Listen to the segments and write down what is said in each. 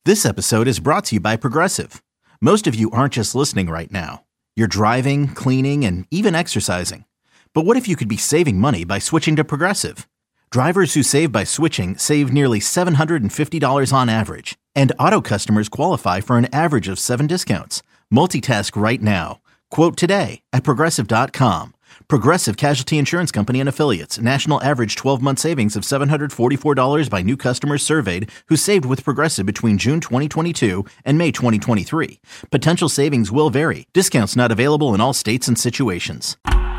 This episode is brought to you by Progressive. Most of you aren't just listening right now. You're driving, cleaning, and even exercising. But what if you could be saving money by switching to Progressive? Drivers who save by switching save nearly $750 on average. And auto customers qualify for an average of 7 discounts. Multitask right now. Quote today at Progressive.com. Progressive Casualty Insurance Company and Affiliates. National average 12-month savings of $744 by new customers surveyed who saved with Progressive between June 2022 and May 2023. Potential savings will vary. Discounts not available in all states and situations.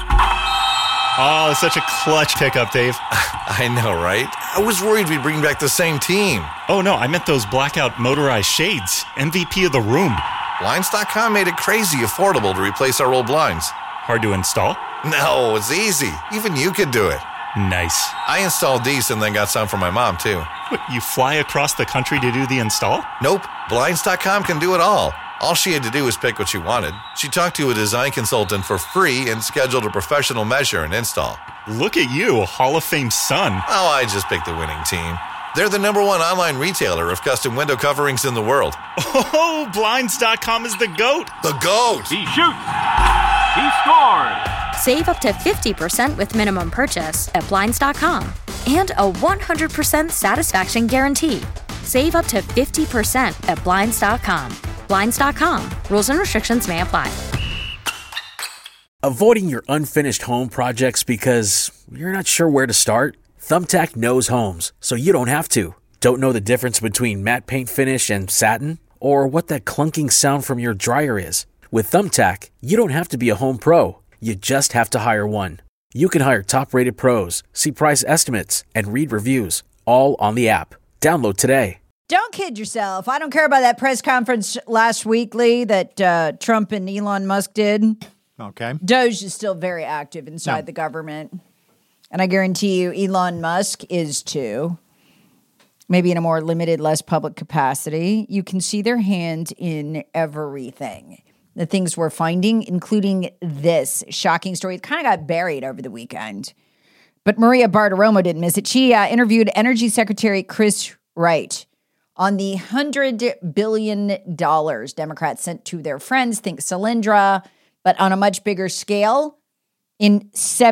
Oh, it's such a clutch pickup, Dave. I know, right? I was worried we'd bring back the same team. Oh, no, I meant those blackout motorized shades. MVP of the room. Blinds.com made it crazy affordable to replace our old blinds. Hard to install? No, it's easy. Even you could do it. Nice. I installed these and then got some for my mom, too. What, you fly across the country to do the install? Nope. Blinds.com can do it all. All she had to do was pick what she wanted. She talked to a design consultant for free and scheduled a professional measure and install. Look at you, a Hall of Fame son. Oh, I just picked the winning team. They're the #1 online retailer of custom window coverings in the world. Oh, Blinds.com is the GOAT. The GOAT! He shoots. He scores. Save up to 50% with minimum purchase at Blinds.com. And a 100% satisfaction guarantee. Save up to 50% at Blinds.com. Blinds.com. Rules and restrictions may apply. Avoiding your unfinished home projects because you're not sure where to start? Thumbtack knows homes, so you don't have to. Don't know the difference between matte paint finish and satin? Or what that clunking sound from your dryer is? With Thumbtack, you don't have to be a home pro. You just have to hire one. You can hire top-rated pros, see price estimates, and read reviews, all on the app. Download today. Don't kid yourself. I don't care about that press conference last week, Lee, that Trump and Elon Musk did. Okay. Doge is still very active inside the government. And I guarantee you Elon Musk is too. Maybe in a more limited, less public capacity. You can see their hand in everything. The things we're finding, including this shocking story. It kind of got buried over the weekend. But Maria Bartiromo didn't miss it. She interviewed Energy Secretary Chris Wright on the $100 billion Democrats sent to their friends, think Solyndra, but on a much bigger scale in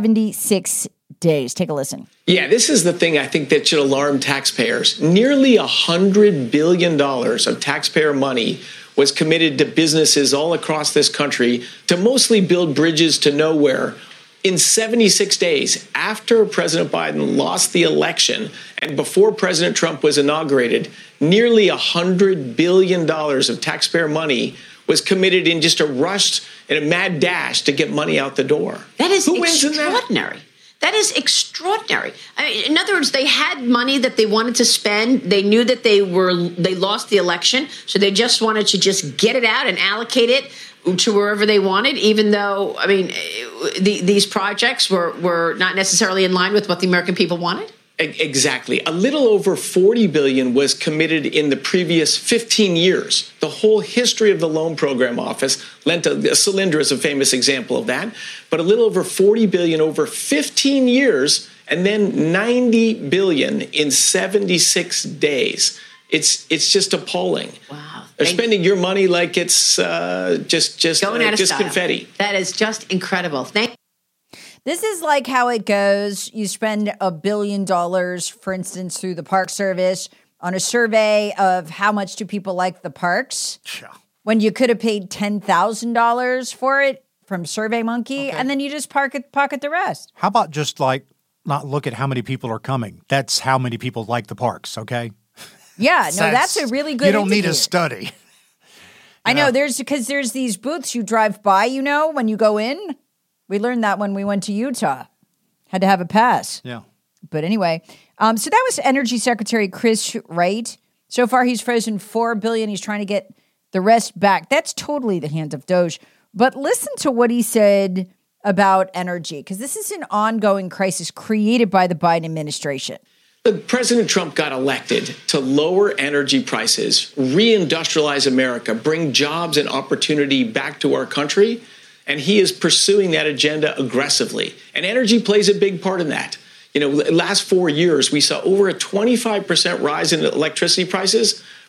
76 days. Take a listen. Yeah, this is the thing I think that should alarm taxpayers. Nearly $100 billion of taxpayer money was committed to businesses all across this country to mostly build bridges to nowhere. In 76 days, after President Biden lost the election and before President Trump was inaugurated, nearly $100 billion of taxpayer money was committed in just a rush and a mad dash to get money out the door. That is Who wins in that? extraordinary. That is extraordinary. I mean, in other words, they had money that they wanted to spend. They knew that they lost the election, so they just wanted to just get it out and allocate it to wherever they wanted, even though, I mean, these projects were not necessarily in line with what the American people wanted. Exactly. A little over $40 billion was committed in the previous 15 years. The whole history of the loan program office, Solyndra is a famous example of that, but a little over $40 billion over 15 years, and then $90 billion in 76 days. It's just appalling. Wow. They're spending your money like it's just going out of style. Confetti. That is just incredible. This is like how it goes. You spend $1 billion, for instance, through the Park Service on a survey of how much do people like the parks, when you could have paid $10,000 for it from SurveyMonkey, and then you just pocket the rest. How about just like not look at how many people are coming? That's how many people like the parks, okay? Yeah, no, that's a really good You don't indicator. need a study. I know, there's these booths you drive by, when you go in. We learned that when we went to Utah. Had to have a pass. Yeah. But anyway, so that was Energy Secretary Chris Wright. So far, he's frozen $4 billion. He's trying to get the rest back. That's totally the hand of Doge. But listen to what he said about energy, because this is an ongoing crisis created by the Biden administration. President Trump got elected to lower energy prices, reindustrialize America, bring jobs and opportunity back to our country, and he is pursuing that agenda aggressively. And energy plays a big part in that. Last 4 years, we saw over a 25% rise in electricity prices,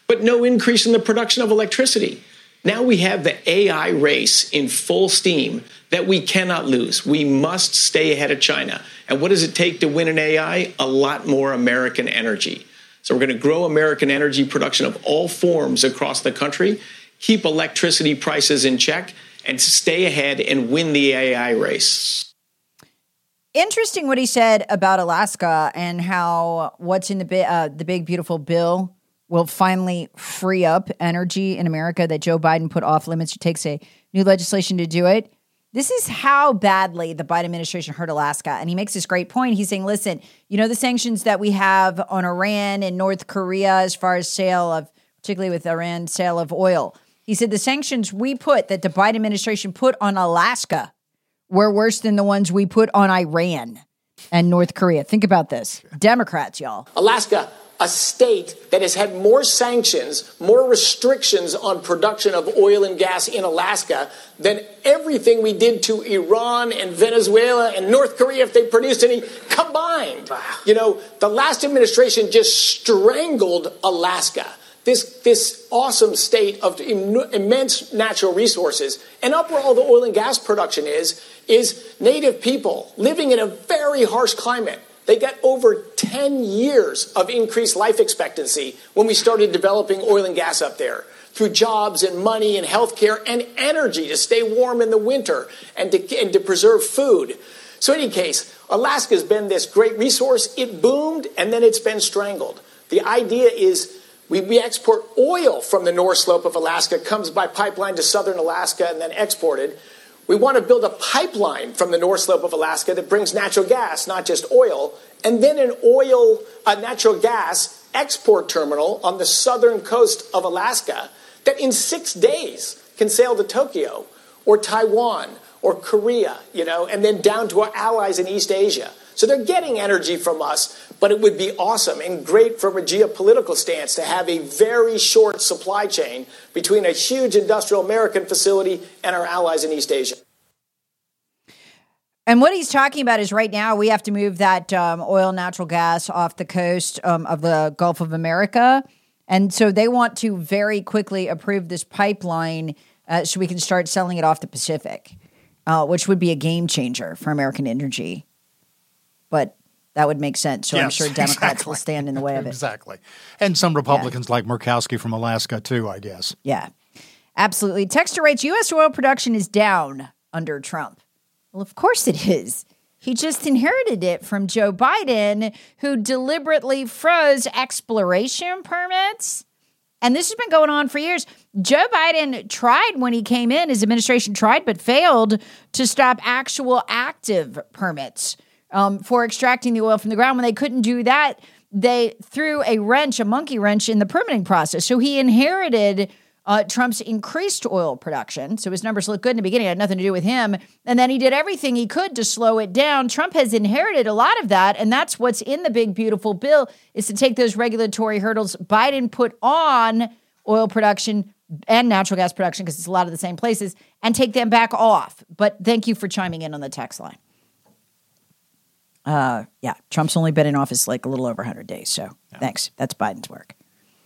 but no increase in the production of electricity. Now we have the AI race in full steam that we cannot lose. We must stay ahead of China. And what does it take to win in AI? A lot more American energy. So we're going to grow American energy production of all forms across the country, keep electricity prices in check, and stay ahead and win the AI race. Interesting what he said about Alaska and how what's in the big, beautiful bill will finally free up energy in America that Joe Biden put off limits. It takes a new legislation to do it. This is how badly the Biden administration hurt Alaska. And he makes this great point. He's saying, listen, you know, the sanctions that we have on Iran and North Korea as far as sale of, particularly with Iran, sale of oil. He said the sanctions that the Biden administration put on Alaska were worse than the ones we put on Iran and North Korea. Think about this. Democrats, y'all. Alaska, a state that has had more sanctions, more restrictions on production of oil and gas in Alaska than everything we did to Iran and Venezuela and North Korea if they produced any combined. You know, the last administration just strangled Alaska. This awesome state of immense natural resources. And up where all the oil and gas production is native people living in a very harsh climate. They got over 10 years of increased life expectancy when we started developing oil and gas up there through jobs and money and healthcare and energy to stay warm in the winter and to preserve food. So in any case, Alaska's been this great resource. It boomed and then it's been strangled. The idea is we export oil from the North Slope of Alaska, comes by pipeline to southern Alaska and then exported. We want to build a pipeline from the North Slope of Alaska that brings natural gas, not just oil, and then a natural gas export terminal on the southern coast of Alaska that in 6 days can sail to Tokyo or Taiwan or Korea, you know, and then down to our allies in East Asia. So they're getting energy from us, but it would be awesome and great from a geopolitical stance to have a very short supply chain between a huge industrial American facility and our allies in East Asia. And what he's talking about is right now we have to move that oil, natural gas off the coast of the Gulf of America. And so they want to very quickly approve this pipeline so we can start selling it off the Pacific, which would be a game changer for American energy. But that would make sense. So yes, I'm sure Democrats will stand in the way of it. Exactly. And some Republicans like Murkowski from Alaska too, I guess. Yeah, absolutely. Texter writes, U.S. oil production is down under Trump. Well, of course it is. He just inherited it from Joe Biden, who deliberately froze exploration permits. And this has been going on for years. Joe Biden tried when he came in, his administration tried but failed to stop actual active permits for extracting the oil from the ground. When they couldn't do that, they threw a monkey wrench in the permitting process. So he inherited Trump's increased oil production. So his numbers look good in the beginning. It had nothing to do with him. And then he did everything he could to slow it down. Trump has inherited a lot of that. And that's what's in the big, beautiful bill, is to take those regulatory hurdles Biden put on oil production and natural gas production, because it's a lot of the same places, and take them back off. But thank you for chiming in on the text line. Yeah, Trump's only been in office like a little over 100 days. So Thanks. That's Biden's work.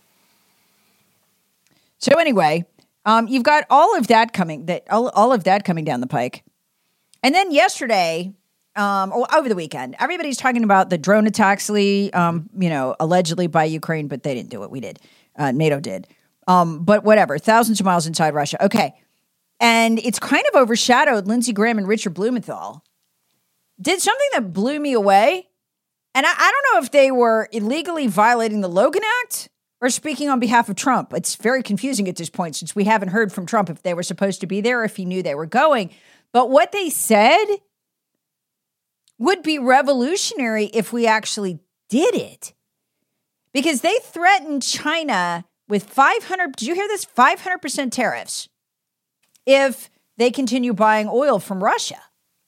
So anyway, you've got all of that coming down the pike. And then yesterday, over the weekend, everybody's talking about the drone attacks, allegedly by Ukraine, but they didn't do it. We did. NATO did. But whatever, thousands of miles inside Russia. Okay. And it's kind of overshadowed. Lindsey Graham and Richard Blumenthal did something that blew me away. And I don't know if they were illegally violating the Logan Act or speaking on behalf of Trump. It's very confusing at this point, since we haven't heard from Trump if they were supposed to be there, or if he knew they were going. But what they said would be revolutionary if we actually did it. Because they threatened China with 500, did you hear this? 500% tariffs if they continue buying oil from Russia.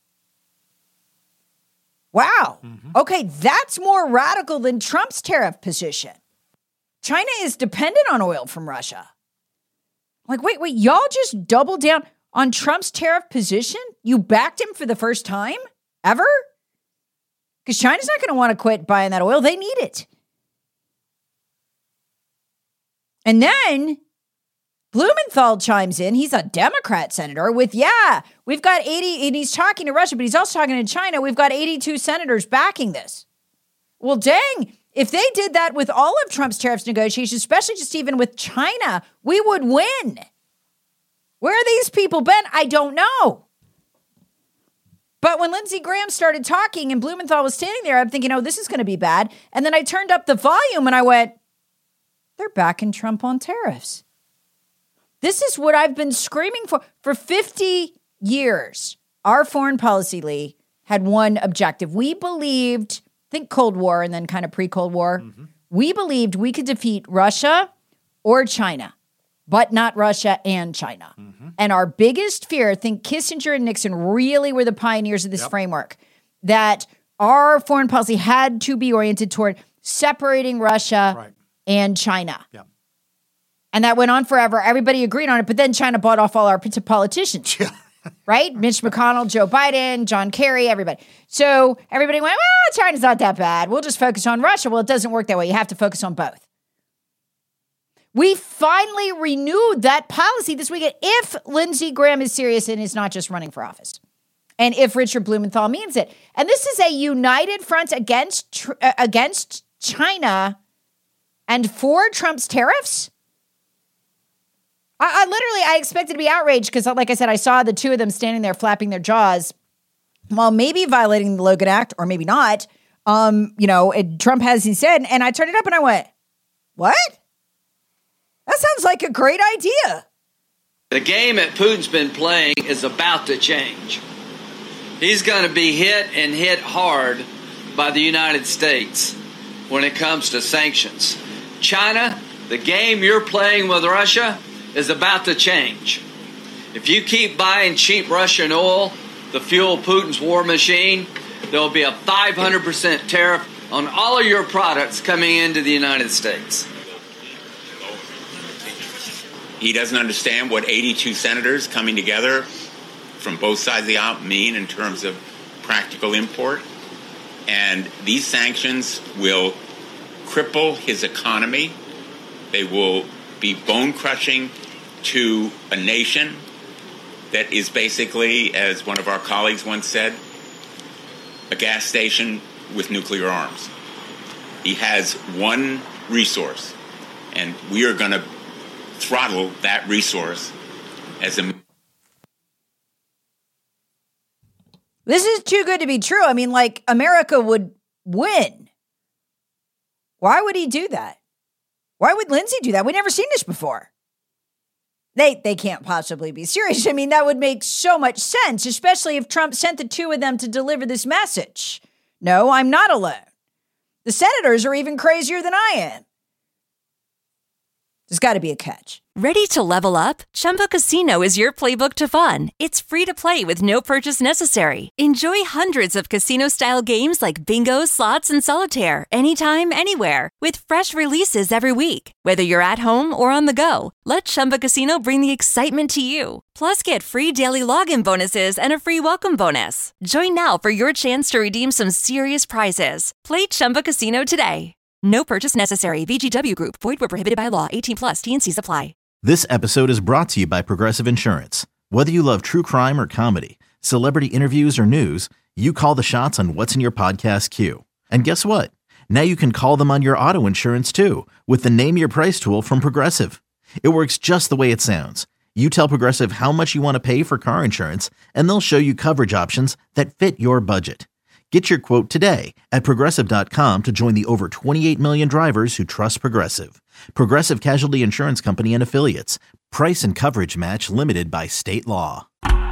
Wow. Mm-hmm. Okay, that's more radical than Trump's tariff position. China is dependent on oil from Russia. Like, wait, y'all just doubled down on Trump's tariff position? You backed him for the first time ever? Because China's not going to want to quit buying that oil. They need it. And then Blumenthal chimes in. He's a Democrat senator with, we've got 80, and he's talking to Russia, but he's also talking to China. We've got 82 senators backing this. Well, dang, if they did that with all of Trump's tariffs negotiations, especially just even with China, we would win. Where are these people been? I don't know. But when Lindsey Graham started talking and Blumenthal was standing there, I'm thinking, this is going to be bad. And then I turned up the volume and I went, they're backing Trump on tariffs. This is what I've been screaming for. For 50 years, our foreign policy, Lee, had one objective. We believed, think Cold War and then kind of pre-Cold War, we believed we could defeat Russia or China, but not Russia and China. And our biggest fear, think Kissinger and Nixon really were the pioneers of this framework, that our foreign policy had to be oriented toward separating Russia and China. And that went on forever. Everybody agreed on it, but then China bought off all our politicians, right? Mitch McConnell, Joe Biden, John Kerry, everybody. So everybody went, well, China's not that bad. We'll just focus on Russia. Well, it doesn't work that way. You have to focus on both. We finally renewed that policy this weekend if Lindsey Graham is serious and is not just running for office. And if Richard Blumenthal means it. And this is a united front against China and for Trump's tariffs. I expected to be outraged because, like I said, I saw the two of them standing there flapping their jaws while maybe violating the Logan Act or maybe not. Trump has he said, and I turned it up and I went, what? That sounds like a great idea. The game that Putin's been playing is about to change. He's going to be hit and hit hard by the United States when it comes to sanctions. China, the game you're playing with Russia is about to change. If you keep buying cheap Russian oil to fuel Putin's war machine, there'll be a 500% tariff on all of your products coming into the United States. He doesn't understand what 82 senators coming together from both sides of the aisle mean in terms of practical import. And these sanctions will cripple his economy. They will be bone-crushing to a nation that is basically, as one of our colleagues once said, a gas station with nuclear arms. He has one resource, and we are going to throttle that resource as a... This is too good to be true. I mean, like, America would win. Why would he do that? Why would Lindsey do that? We've never seen this before. They can't possibly be serious. I mean, that would make so much sense, especially if Trump sent the two of them to deliver this message. No, I'm not alone. The senators are even crazier than I am. There's got to be a catch. Ready to level up? Chumba Casino is your playbook to fun. It's free to play with no purchase necessary. Enjoy hundreds of casino-style games like bingo, slots, and solitaire anytime, anywhere with fresh releases every week. Whether you're at home or on the go, let Chumba Casino bring the excitement to you. Plus, get free daily login bonuses and a free welcome bonus. Join now for your chance to redeem some serious prizes. Play Chumba Casino today. No purchase necessary. VGW Group. Void where prohibited by law. 18+. T&Cs apply. This episode is brought to you by Progressive Insurance. Whether you love true crime or comedy, celebrity interviews or news, you call the shots on what's in your podcast queue. And guess what? Now you can call them on your auto insurance too with the Name Your Price tool from Progressive. It works just the way it sounds. You tell Progressive how much you want to pay for car insurance, and they'll show you coverage options that fit your budget. Get your quote today at Progressive.com to join the over 28 million drivers who trust Progressive. Progressive Casualty Insurance Company and Affiliates. Price and coverage match limited by state law.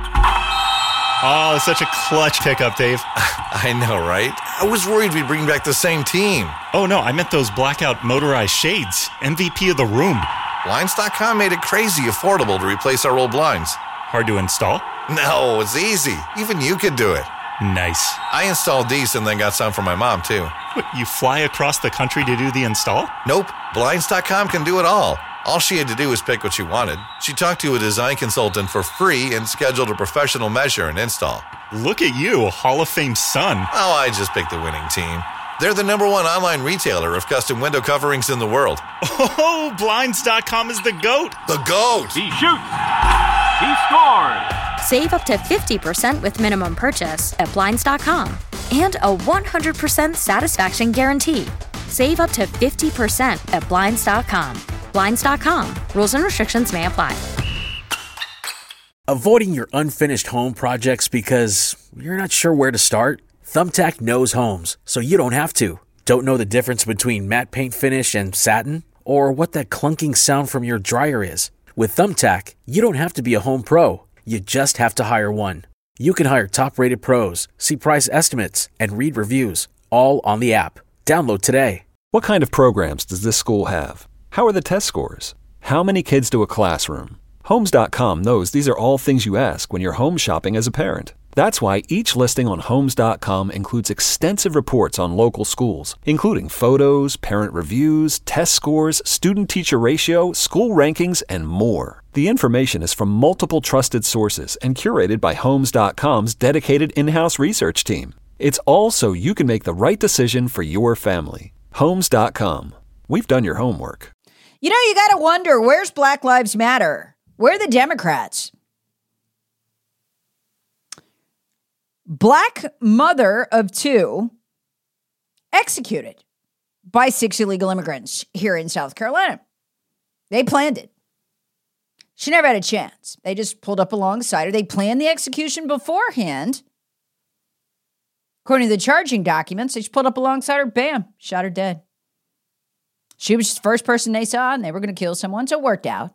Oh, it's such a clutch pickup, Dave. I know, right? I was worried we'd bring back the same team. Oh, no, I meant those blackout motorized shades. MVP of the room. Blinds.com made it crazy affordable to replace our old blinds. Hard to install? No, it's easy. Even you could do it. Nice. I installed these and then got some for my mom, too. What, you fly across the country to do the install? Nope. Blinds.com can do it all. All she had to do was pick what she wanted. She talked to a design consultant for free and scheduled a professional measure and install. Look at you, Hall of Fame son. Oh, I just picked the winning team. They're the #1 online retailer of custom window coverings in the world. Oh, Blinds.com is the GOAT. The GOAT! He shoots. He scored. Save up to 50% with minimum purchase at Blinds.com. And a 100% satisfaction guarantee. Save up to 50% at Blinds.com. Blinds.com. Rules and restrictions may apply. Avoiding your unfinished home projects because you're not sure where to start? Thumbtack knows homes, so you don't have to. Don't know the difference between matte paint finish and satin? Or what that clunking sound from your dryer is? With Thumbtack, you don't have to be a home pro. You just have to hire one. You can hire top-rated pros, see price estimates, and read reviews, all on the app. Download today. What kind of programs does this school have? How are the test scores? How many kids do a classroom? Homes.com knows these are all things you ask when you're home shopping as a parent. That's why each listing on Homes.com includes extensive reports on local schools, including photos, parent reviews, test scores, student-teacher ratio, school rankings, and more. The information is from multiple trusted sources and curated by Homes.com's dedicated in-house research team. It's all so you can make the right decision for your family. Homes.com. We've done your homework. You know, you got to wonder, where's Black Lives Matter? Where are the Democrats? Black mother of 2 executed by 6 illegal immigrants here in South Carolina. They planned it. She never had a chance. They just pulled up alongside her. They planned the execution beforehand. According to the charging documents, they just pulled up alongside her, bam, shot her dead. She was the first person they saw, and they were going to kill someone, so it worked out.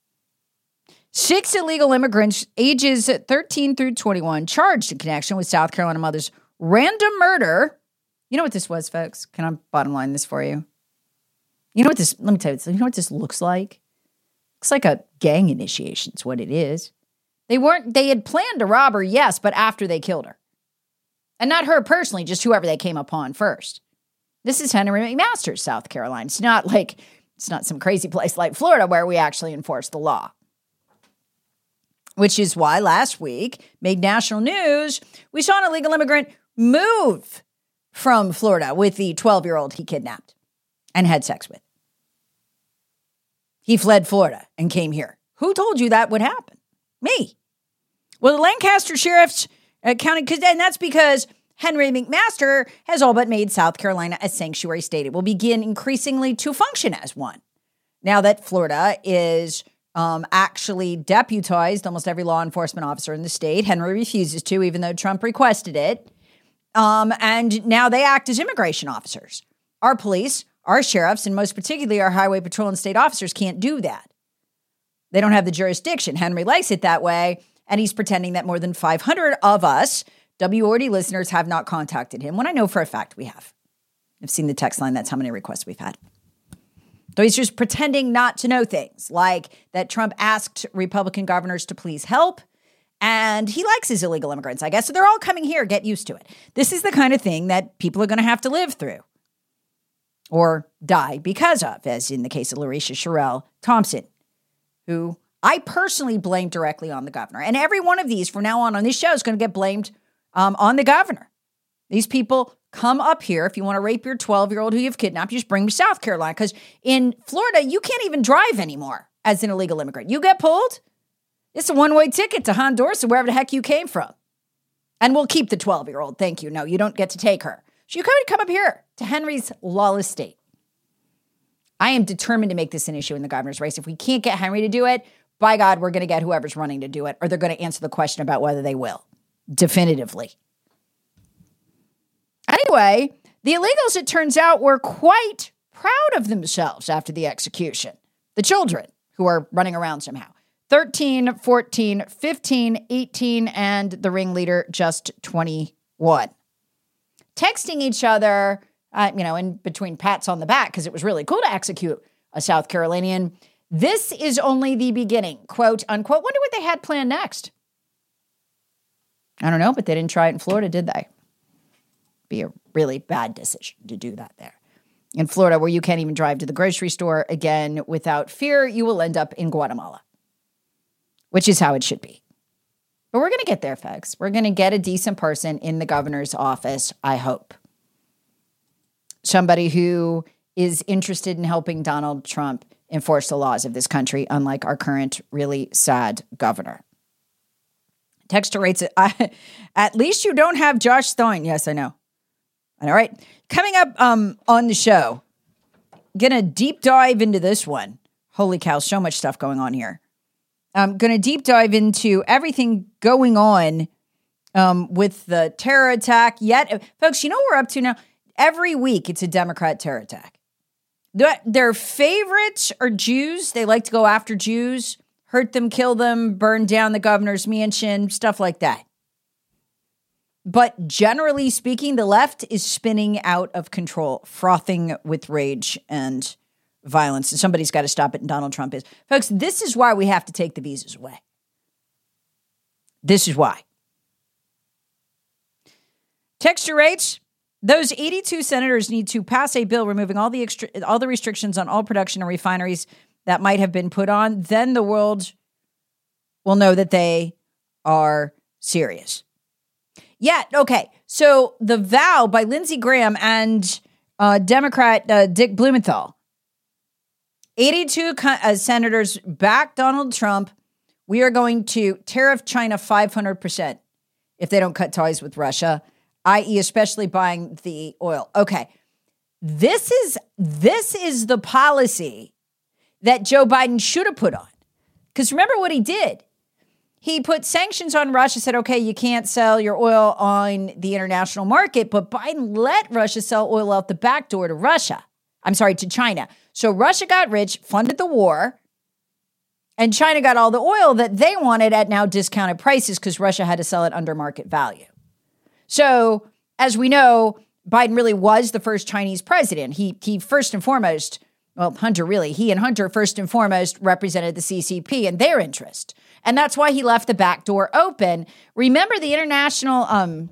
6 illegal immigrants, ages 13 through 21, charged in connection with South Carolina mother's random murder. You know what this was, folks? Can I bottom line this for you? You know what this, let me tell you, you know what this looks like? Looks like a gang initiation is what it is. They had planned to rob her, yes, but after they killed her. And not her personally, just whoever they came upon first. This is Henry McMaster, South Carolina. It's not some crazy place like Florida where we actually enforce the law. Which is why last week made national news. We saw an illegal immigrant move from Florida with the 12-year-old he kidnapped and had sex with. He fled Florida and came here. Who told you that would happen? Me. Well, the Lancaster Sheriff's County, and that's because Henry McMaster has all but made South Carolina a sanctuary state. It will begin increasingly to function as one. Now that Florida is actually deputized almost every law enforcement officer in the state. Henry refuses to, even though Trump requested it. And now they act as immigration officers. Our police, our sheriffs, and most particularly our highway patrol and state officers can't do that. They don't have the jurisdiction. Henry likes it that way, and he's pretending that more than 500 of us, WORD listeners, have not contacted him, when I know for a fact we have. I've seen the text line. That's how many requests we've had. So he's just pretending not to know things, like that Trump asked Republican governors to please help, and he likes his illegal immigrants, I guess. So they're all coming here. Get used to it. This is the kind of thing that people are going to have to live through or die because of, as in the case of Larisha Sherrill Thompson, who I personally blame directly on the governor. And every one of these from now on this show is going to get blamed on the governor. These people come up here. If you want to rape your 12-year-old who you've kidnapped, you just bring them to South Carolina. Because in Florida, you can't even drive anymore as an illegal immigrant. You get pulled, it's a one-way ticket to Honduras or wherever the heck you came from. And we'll keep the 12-year-old. Thank you. No, you don't get to take her. So you come up here to Henry's lawless state. I am determined to make this an issue in the governor's race. If we can't get Henry to do it, by God, we're going to get whoever's running to do it, or they're going to answer the question about whether they will. Definitively. Anyway, the illegals, it turns out, were quite proud of themselves after the execution. The children who are running around somehow. 13, 14, 15, 18, and the ringleader just 21. Texting each other, in between pats on the back, because it was really cool to execute a South Carolinian. This is only the beginning, quote, unquote. Wonder what they had planned next. I don't know, but they didn't try it in Florida, did they? Be a really bad decision to do that there. In Florida, where you can't even drive to the grocery store again without fear, you will end up in Guatemala, which is how it should be. But we're going to get there, folks. We're going to get a decent person in the governor's office, I hope. somebody who is interested in helping Donald Trump enforce the laws of this country, unlike our current really sad governor. Texter rates, at least you don't have Josh Stein. Yes, I know. All right. Coming up on the show, gonna deep dive into this one. Holy cow, so much stuff going on here. I'm gonna deep dive into everything going on with the terror attack. Yet, folks, you know what we're up to now? Every week it's a Democrat terror attack. Their favorites are Jews. They like to go after Jews, hurt them, kill them, burn down the governor's mansion, stuff like that. But generally speaking, the left is spinning out of control, frothing with rage and violence. And somebody's got to stop it, and Donald Trump is. Folks, this is why we have to take the visas away. This is why. Texture rates. Those 82 senators need to pass a bill removing all the restrictions on all production and refineries that might have been put on. Then the world will know that they are serious. Yeah, okay. So the vow by Lindsey Graham and Democrat Dick Blumenthal. 82 senators back Donald Trump. We are going to tariff China 500% if they don't cut ties with Russia, i.e. especially buying the oil. Okay, this is the policy that Joe Biden should have put on. Because remember what he did. He put sanctions on Russia, said, okay, you can't sell your oil on the international market, but Biden let Russia sell oil out the back door to China. So Russia got rich, funded the war, and China got all the oil that they wanted at now discounted prices because Russia had to sell it under market value. So, as we know, Biden really was the first Chinese president. He first and foremost, he and Hunter first and foremost represented the CCP and their interest. And that's why he left the back door open. Remember the International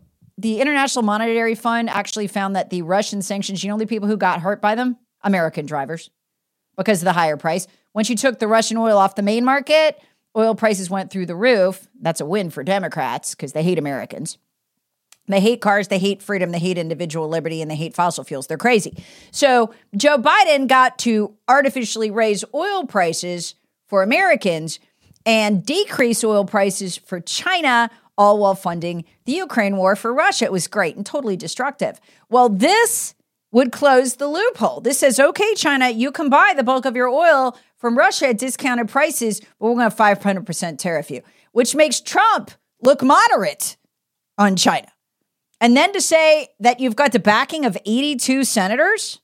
Monetary Fund actually found that the Russian sanctions, the people who got hurt by them? American drivers, because of the higher price. Once you took the Russian oil off the main market, oil prices went through the roof. That's a win for Democrats because they hate Americans. They hate cars, they hate freedom, they hate individual liberty, and they hate fossil fuels. They're crazy. So Joe Biden got to artificially raise oil prices for Americans and decrease oil prices for China, all while funding the Ukraine war for Russia. It was great and totally destructive. Well, this would close the loophole. This says, okay, China, you can buy the bulk of your oil from Russia at discounted prices, but we're going to 500% tariff you, which makes Trump look moderate on China. And then to say that you've got the backing of 82 senators,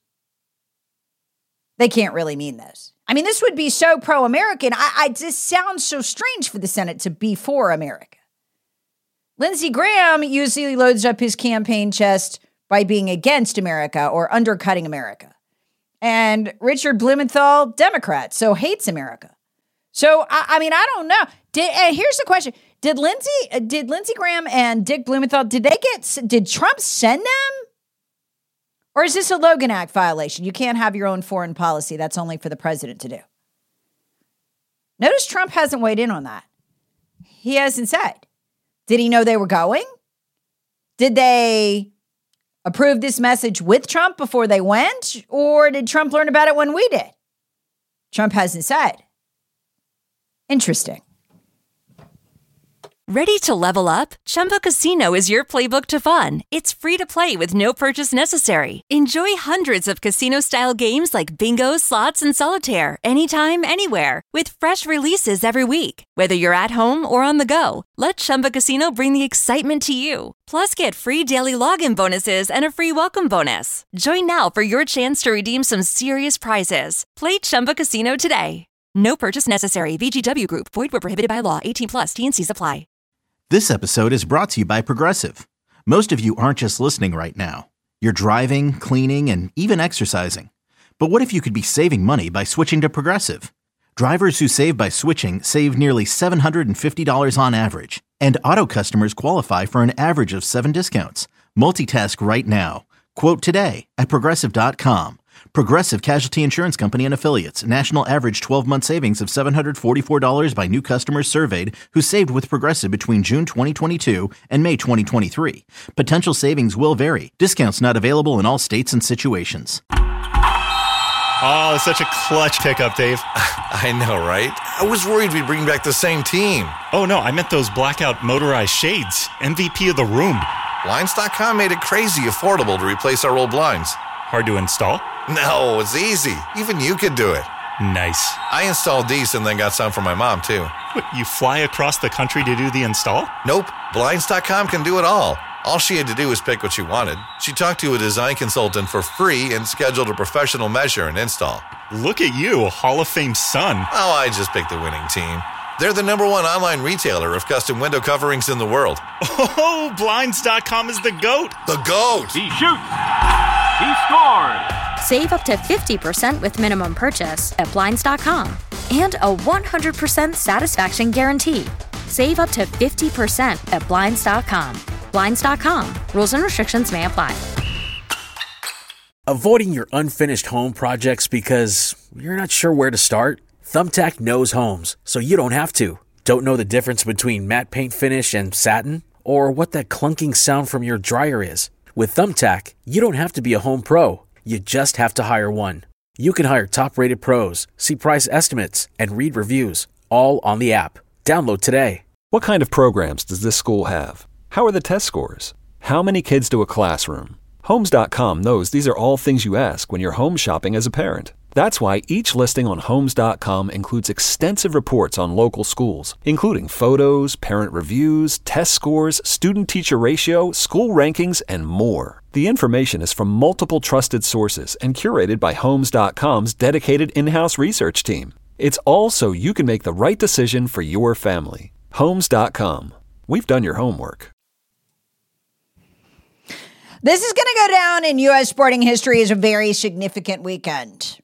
they can't really mean this. I mean, this would be so pro-American. This sounds so strange for the Senate to be for America. Lindsey Graham usually loads up his campaign chest by being against America or undercutting America. And Richard Blumenthal, Democrat, so hates America. So, I don't know. Here's the question. Did Lindsey Graham and Dick Blumenthal, did Trump send them? Or is this a Logan Act violation? You can't have your own foreign policy. That's only for the president to do. Notice Trump hasn't weighed in on that. He hasn't said. Did he know they were going? Did they approve this message with Trump before they went? Or did Trump learn about it when we did? Trump hasn't said. Interesting. Ready to level up? Chumba Casino is your playbook to fun. It's free to play with no purchase necessary. Enjoy hundreds of casino-style games like bingo, slots, and solitaire anytime, anywhere with fresh releases every week. Whether you're at home or on the go, let Chumba Casino bring the excitement to you. Plus, get free daily login bonuses and a free welcome bonus. Join now for your chance to redeem some serious prizes. Play Chumba Casino today. No purchase necessary. VGW Group. Void where prohibited by law. 18+. T&Cs apply. This episode is brought to you by Progressive. Most of you aren't just listening right now. You're driving, cleaning, and even exercising. But what if you could be saving money by switching to Progressive? Drivers who save by switching save nearly $750 on average. And auto customers qualify for an average of 7 discounts. Multitask right now. Quote today at Progressive.com. Progressive Casualty Insurance Company and Affiliates. National average 12-month savings of $744 by new customers surveyed who saved with Progressive between June 2022 and May 2023. Potential savings will vary. Discounts not available in all states and situations. Oh, such a clutch pickup, Dave. I know, right? I was worried we'd bring back the same team. Oh, no, I meant those blackout motorized shades. MVP of the room. Blinds.com made it crazy affordable to replace our old blinds. Hard to install? No, it's easy. Even you could do it. Nice. I installed these and then got some for my mom, too. What, you fly across the country to do the install? Nope. Blinds.com can do it all. All she had to do was pick what she wanted. She talked to a design consultant for free and scheduled a professional measure and install. Look at you, a Hall of Fame son. Oh, I just picked the winning team. They're the #1 online retailer of custom window coverings in the world. Oh, Blinds.com is the GOAT. The GOAT! He shoots! He scores! Save up to 50% with minimum purchase at Blinds.com. And a 100% satisfaction guarantee. Save up to 50% at Blinds.com. Blinds.com. Rules and restrictions may apply. Avoiding your unfinished home projects because you're not sure where to start? Thumbtack knows homes, so you don't have to. Don't know the difference between matte paint finish and satin? Or what that clunking sound from your dryer is? With Thumbtack, you don't have to be a home pro. You just have to hire one. You can hire top-rated pros, see price estimates, and read reviews, all on the app. Download today. What kind of programs does this school have? How are the test scores? How many kids do a classroom? Homes.com knows these are all things you ask when you're home shopping as a parent. That's why each listing on Homes.com includes extensive reports on local schools, including photos, parent reviews, test scores, student-teacher ratio, school rankings, and more. The information is from multiple trusted sources and curated by Homes.com's dedicated in-house research team. It's all so you can make the right decision for your family. Homes.com. We've done your homework. This is going to go down in U.S. sporting history as a very significant weekend.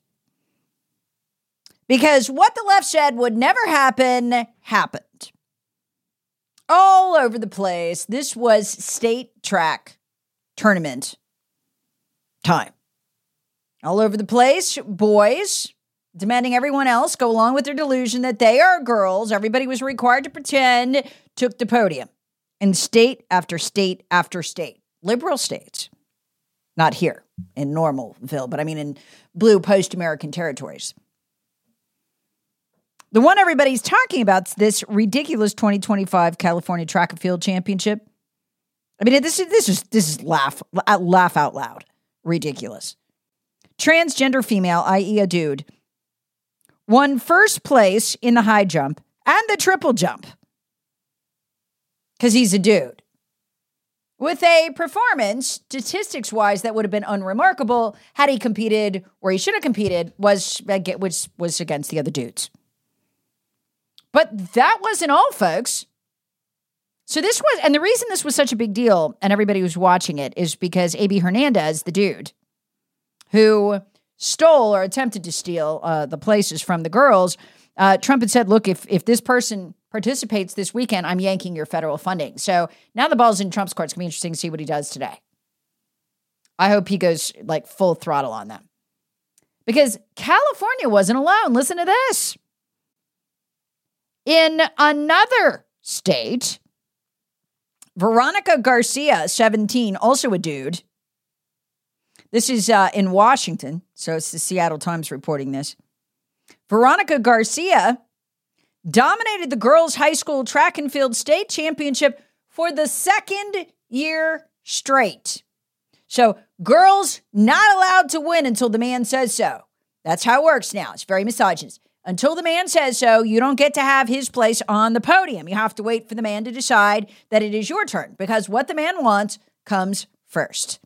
Because what the left said would never happen, happened. All over the place. This was state track tournament time. All over the place, boys demanding everyone else go along with their delusion that they are girls. Everybody was required to pretend, took the podium in state after state after state. Liberal states. Not here in Normalville, but I mean in blue post-American territories. The one everybody's talking about is this ridiculous 2025 California Track and Field Championship. I mean, this is laugh out loud. Ridiculous. Transgender female, i.e. a dude, won first place in the high jump and the triple jump. Because he's a dude. With a performance, statistics-wise, that would have been unremarkable had he competed where he should have competed, was against the other dudes. But that wasn't all, folks. So this was, and the reason this was such a big deal and everybody was watching it is because A.B. Hernandez, the dude, who stole or attempted to steal the places from the girls, Trump had said, look, if this person participates this weekend, I'm yanking your federal funding. So now the ball's in Trump's court. It's going to be interesting to see what he does today. I hope he goes like full throttle on them. Because California wasn't alone. Listen to this. In another state, Veronica Garcia, 17, also a dude. This is in Washington, so it's the Seattle Times reporting this. Veronica Garcia dominated the girls' high school track and field state championship for the second year straight. So girls not allowed to win until the man says so. That's how it works now. It's very misogynist. Until the man says so, you don't get to have his place on the podium. You have to wait for the man to decide that it is your turn, because what the man wants comes first.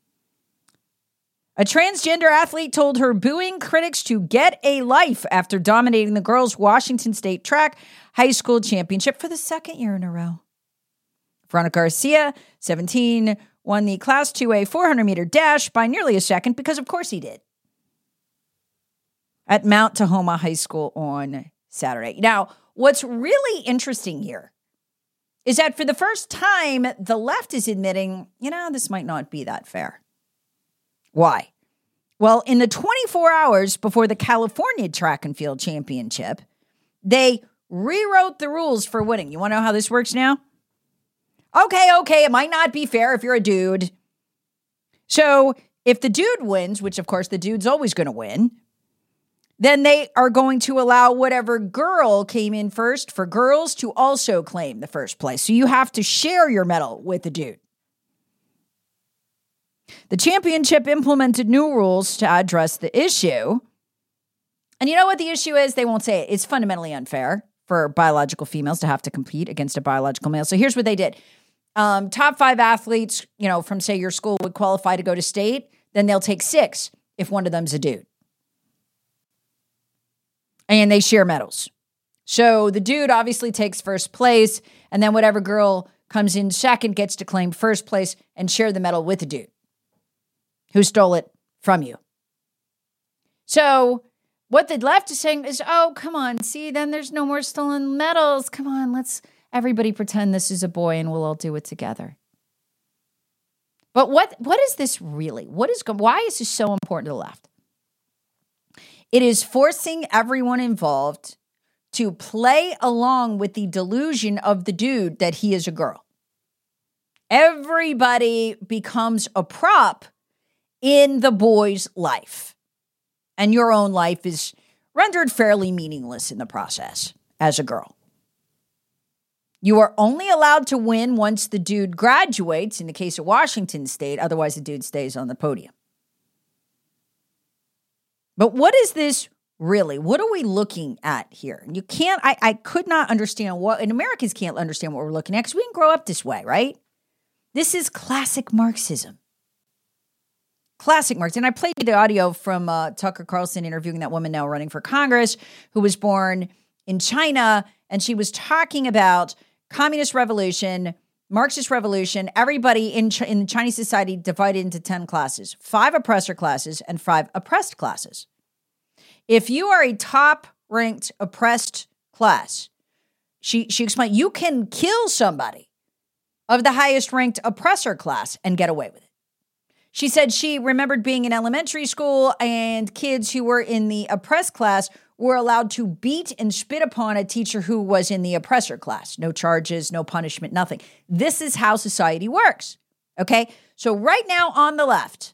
A transgender athlete told her booing critics to get a life after dominating the girls' Washington State track high school championship for the second year in a row. Veronica Garcia, 17, won the Class 2A 400-meter dash by nearly a second, because of course he did, at Mount Tahoma High School on Saturday. Now, what's really interesting here is that for the first time, the left is admitting, this might not be that fair. Why? Well, in the 24 hours before the California Track and Field Championship, they rewrote the rules for winning. You want to know how this works now? Okay, it might not be fair if you're a dude. So if the dude wins, which of course the dude's always going to win, then they are going to allow whatever girl came in first for girls to also claim the first place. So you have to share your medal with the dude. The championship implemented new rules to address the issue. And you know what the issue is? They won't say it. It's fundamentally unfair for biological females to have to compete against a biological male. So here's what they did. Top 5 athletes, from say your school would qualify to go to state, then they'll take 6 if one of them's a dude. And they share medals. So the dude obviously takes first place, and then whatever girl comes in second gets to claim first place and share the medal with the dude who stole it from you. So what the left is saying is, oh, come on, see, then there's no more stolen medals. Come on, let's everybody pretend this is a boy and we'll all do it together. But what is this really? Why is this so important to the left? It is forcing everyone involved to play along with the delusion of the dude that he is a girl. Everybody becomes a prop in the boy's life. And your own life is rendered fairly meaningless in the process as a girl. You are only allowed to win once the dude graduates, in the case of Washington State, otherwise the dude stays on the podium. But what is this really? What are we looking at here? You can't, I could not understand and Americans can't understand what we're looking at because we didn't grow up this way, right? This is classic Marxism. Classic Marx. And I played the audio from Tucker Carlson interviewing that woman now running for Congress who was born in China. And she was talking about communist revolution, Marxist revolution, everybody in Chinese society divided into 10 classes, 5 oppressor classes and 5 oppressed classes. If you are a top-ranked oppressed class, she explained, you can kill somebody of the highest-ranked oppressor class and get away with it. She said she remembered being in elementary school and kids who were in the oppressed class were allowed to beat and spit upon a teacher who was in the oppressor class. No charges, no punishment, nothing. This is how society works, okay? So right now on the left,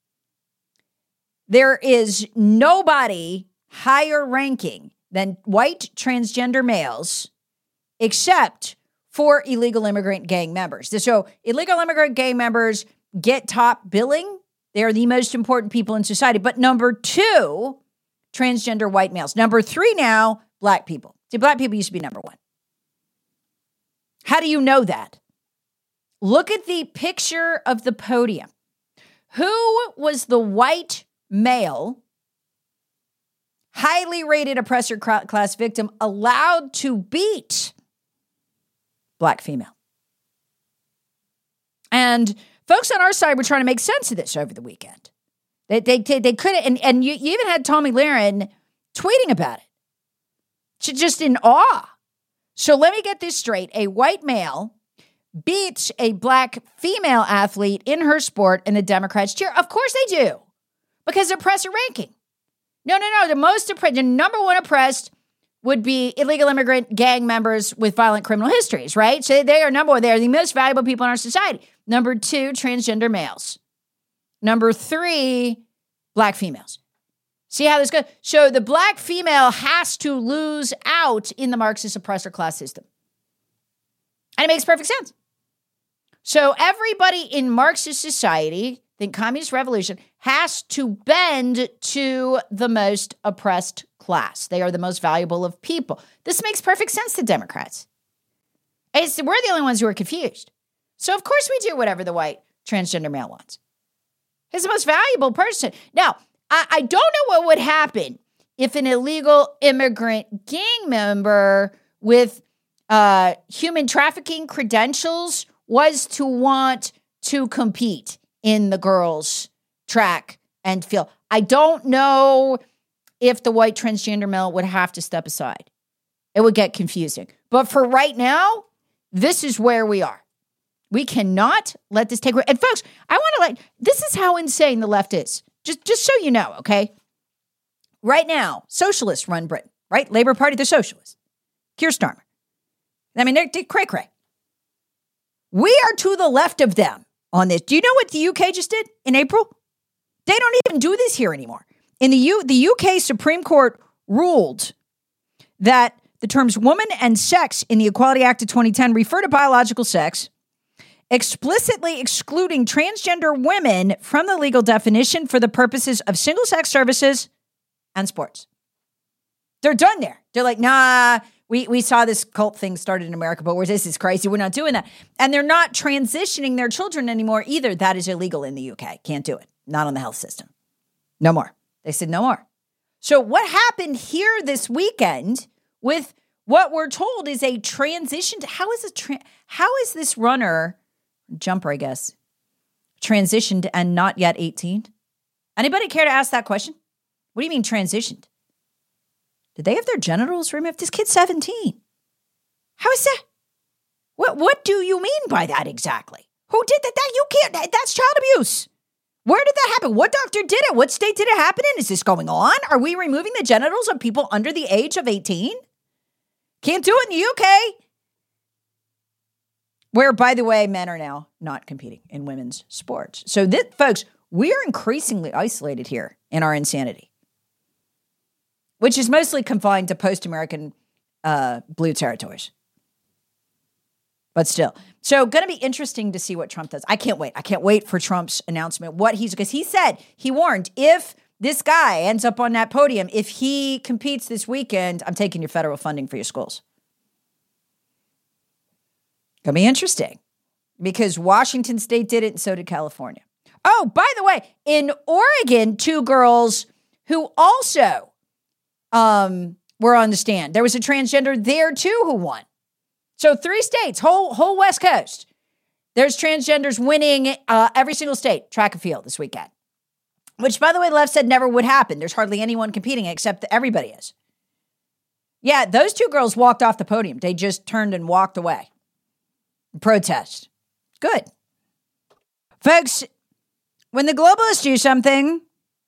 there is nobody higher ranking than white transgender males except for illegal immigrant gang members. So illegal immigrant gang members get top billing. They are the most important people in society. But number 2, transgender white males. Number 3 now, black people. See, black people used to be number 1. How do you know that? Look at the picture of the podium. Who was the white male, highly rated oppressor class victim allowed to beat black female? And folks on our side were trying to make sense of this over the weekend. They couldn't, and you even had Tomi Lahren tweeting about it. Just in awe. So let me get this straight. A white male beats a black female athlete in her sport and the Democrats cheer. Of course they do. Because oppressor ranking. No. The number 1 oppressed would be illegal immigrant gang members with violent criminal histories, right? So they are number 1. They are the most valuable people in our society. Number 2, transgender males. Number 3, black females. See how this goes? So the black female has to lose out in the Marxist oppressor class system. And it makes perfect sense. So everybody in Marxist society, the communist revolution, has to bend to the most oppressed class. They are the most valuable of people. This makes perfect sense to Democrats. We're the only ones who are confused. So of course we do whatever the white transgender male wants. He's the most valuable person. Now, I don't know what would happen if an illegal immigrant gang member with human trafficking credentials was to want to compete in the girls' track and field. I don't know if the white transgender male would have to step aside. It would get confusing. But for right now, this is where we are. We cannot let this take away. And folks, I want to this is how insane the left is. Just so you know, okay? Right now, socialists run Britain, right? Labour Party, they're socialists. Keir Starmer. I mean, they're cray-cray. We are to the left of them on this. Do you know what the UK just did in April? They don't even do this here anymore. In the UK Supreme Court ruled that the terms woman and sex in the Equality Act of 2010 refer to biological sex, explicitly excluding transgender women from the legal definition for the purposes of single-sex services and sports. They're done there. They're like, nah, we saw this cult thing started in America, but this is crazy. We're not doing that. And they're not transitioning their children anymore either. That is illegal in the UK. Can't do it. Not on the health system. No more. They said no more. So what happened here this weekend with what we're told is a transition to, how is this jumper, I guess, transitioned and not yet 18? Anybody care to ask that question? What do you mean transitioned? Did they have their genitals removed? This kid's 17. How is that? What do you mean by that exactly? Who did that? You can't, that's child abuse. Where did that happen? What doctor did it? What state did it happen in? Is this going on? Are we removing the genitals of people under the age of 18? Can't do it in the UK. Where, by the way, men are now not competing in women's sports. So, folks, we are increasingly isolated here in our insanity, which is mostly confined to post-American blue territories. But still. So going to be interesting to see what Trump does. I can't wait. I can't wait for Trump's announcement. Because he said, he warned, if this guy ends up on that podium, if he competes this weekend, I'm taking your federal funding for your schools. Going to be interesting because Washington State did it and so did California. Oh, by the way, in Oregon, 2 girls who also were on the stand. There was a transgender there too who won. So 3 states, whole West Coast. There's transgenders winning every single state, track and field this weekend. Which, by the way, the left said never would happen. There's hardly anyone competing except that everybody is. Yeah, those 2 girls walked off the podium. They just turned and walked away. Protest. Good. Folks, when the globalists do something,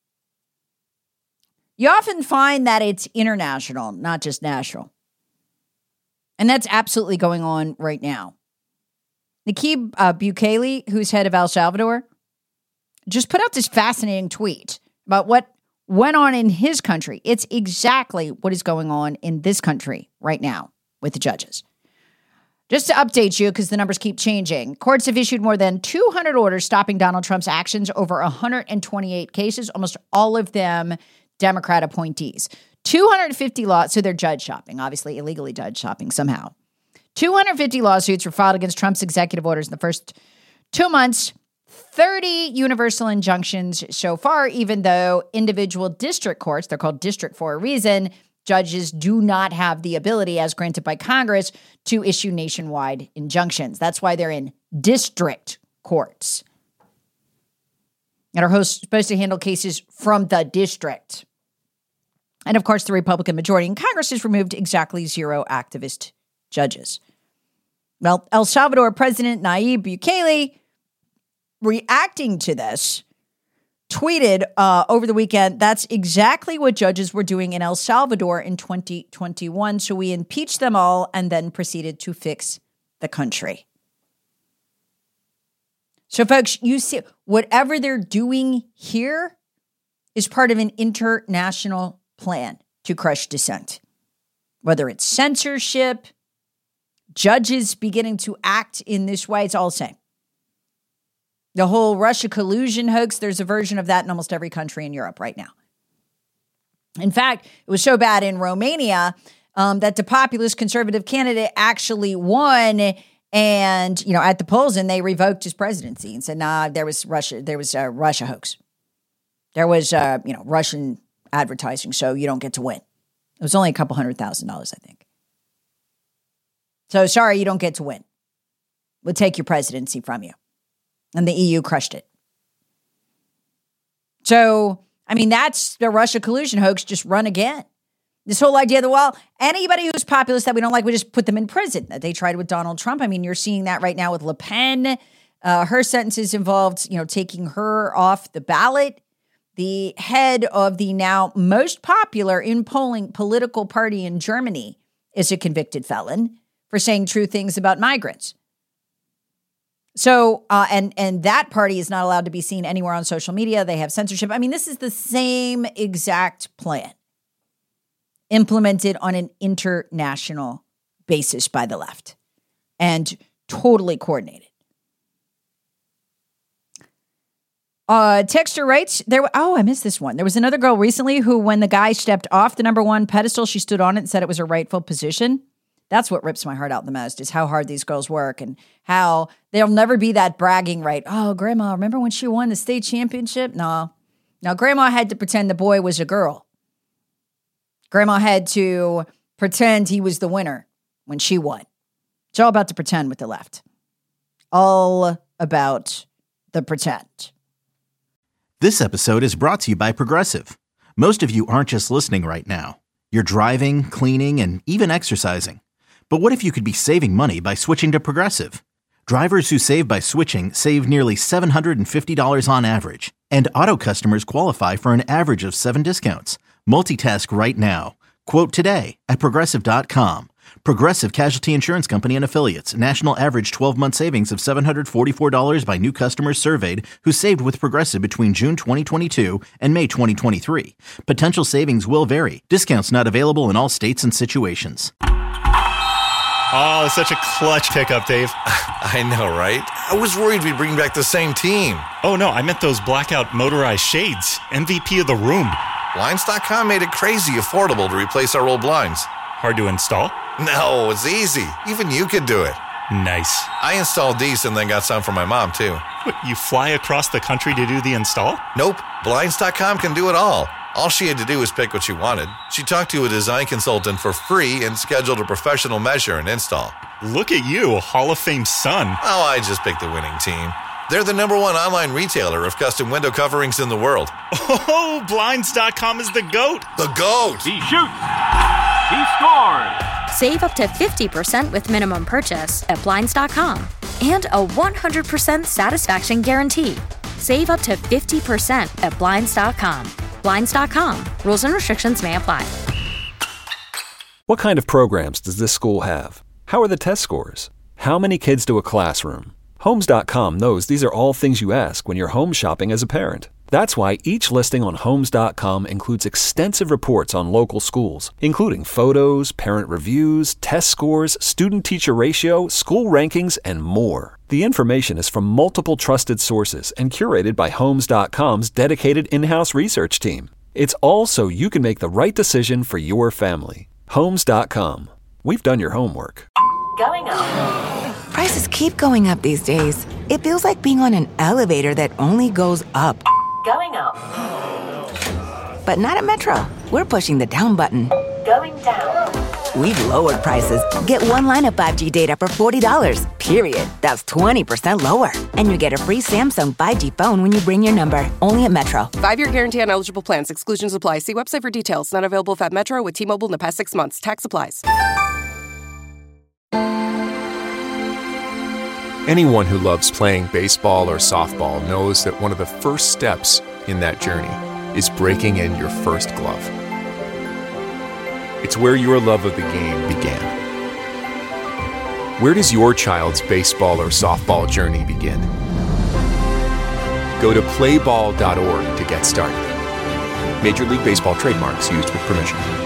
you often find that it's international, not just national. And that's absolutely going on right now. Nayib Bukele, who's head of El Salvador, just put out this fascinating tweet about what went on in his country. It's exactly what is going on in this country right now with the judges. Just to update you, because the numbers keep changing, courts have issued more than 200 orders stopping Donald Trump's actions over 128 cases, almost all of them Democrat appointees. 250 lawsuits, so they're judge shopping, obviously illegally judge shopping somehow. 250 lawsuits were filed against Trump's executive orders in the first 2 months, 30 universal injunctions so far, even though individual district courts, they're called district for a reason, judges do not have the ability, as granted by Congress, to issue nationwide injunctions. That's why they're in district courts and are supposed to handle cases from the district. And of course, the Republican majority in Congress has removed exactly 0 activist judges. Well, El Salvador President Nayib Bukele, reacting to this, tweeted over the weekend, that's exactly what judges were doing in El Salvador in 2021. So we impeached them all and then proceeded to fix the country. So folks, you see, whatever they're doing here is part of an international plan to crush dissent. Whether it's censorship, judges beginning to act in this way, it's all the same. The whole Russia collusion hoax, there's a version of that in almost every country in Europe right now. In fact, it was so bad in Romania that the populist conservative candidate actually won, and at the polls, and they revoked his presidency and said, "Nah, there was a Russia hoax. There was Russian advertising, so you don't get to win." It was only a couple $100,000, I think. So sorry, you don't get to win. We'll take your presidency from you. And the EU crushed it. So, that's the Russia collusion hoax just run again. This whole idea that, anybody who's populist that we don't like, we just put them in prison. That they tried with Donald Trump. You're seeing that right now with Le Pen. Her sentences involved, taking her off the ballot. the head of the now most popular in polling political party in Germany, is a convicted felon for saying true things about migrants. So, and that party is not allowed to be seen anywhere on social media. They have censorship. I mean, this is the same exact plan implemented on an international basis by the left and totally coordinated. Texter writes, I missed this one. There was another girl recently who, when the guy stepped off the number one pedestal, she stood on it and said it was her rightful position. That's what rips my heart out the most, is how hard these girls work and how there'll never be that bragging right. Oh, grandma, remember when she won the state championship? No. Now, grandma had to pretend the boy was a girl. Grandma had to pretend he was the winner when she won. It's all about the pretend with the left. All about the pretend. This episode is brought to you by Progressive. Most of you aren't just listening right now. You're driving, cleaning, and even exercising. But what if you could be saving money by switching to Progressive? Drivers who save by switching save nearly $750 on average. And auto customers qualify for an average of 7 discounts. Multitask right now. Quote today at Progressive.com. Progressive Casualty Insurance Company and Affiliates. National average 12-month savings of $744 by new customers surveyed who saved with Progressive between June 2022 and May 2023. Potential savings will vary. Discounts not available in all states and situations. Oh, such a clutch pickup, Dave. I know, right? I was worried we'd bring back the same team. Oh, no, I meant those blackout motorized shades. MVP of the room. Blinds.com made it crazy affordable to replace our old blinds. Hard to install? No, it's easy. Even you could do it. Nice. I installed these and then got some for my mom, too. What, you fly across the country to do the install? Nope. Blinds.com can do it all. All she had to do was pick what she wanted. She talked to a design consultant for free and scheduled a professional measure and install. Look at you, a Hall of Fame son. Oh, I just picked the winning team. They're the #1 online retailer of custom window coverings in the world. Oh, Blinds.com is the GOAT. The GOAT. He shoots. He scores. Save up to 50% with minimum purchase at Blinds.com. And a 100% satisfaction guarantee. Save up to 50% at Blinds.com. Blinds.com. Rules and restrictions may apply. What kind of programs does this school have? How are the test scores? How many kids to a classroom? Homes.com knows these are all things you ask when you're home shopping as a parent. That's why each listing on Homes.com includes extensive reports on local schools, including photos, parent reviews, test scores, student-teacher ratio, school rankings, and more. The information is from multiple trusted sources and curated by Homes.com's dedicated in-house research team. It's all so you can make the right decision for your family. Homes.com. We've done your homework. Going up. Prices keep going up these days. It feels like being on an elevator that only goes up. Going up. But not at Metro. We're pushing the down button. Going down. We've lowered prices. Get one line of 5G data for $40, period. That's 20% lower. And you get a free Samsung 5G phone when you bring your number. Only at Metro. 5-year guarantee on eligible plans. Exclusions apply. See website for details. Not available at Metro with T-Mobile in the past 6 months. Tax applies. Anyone who loves playing baseball or softball knows that one of the first steps in that journey is breaking in your first glove. It's where your love of the game began. Where does your child's baseball or softball journey begin? Go to playball.org to get started. Major League Baseball trademarks used with permission.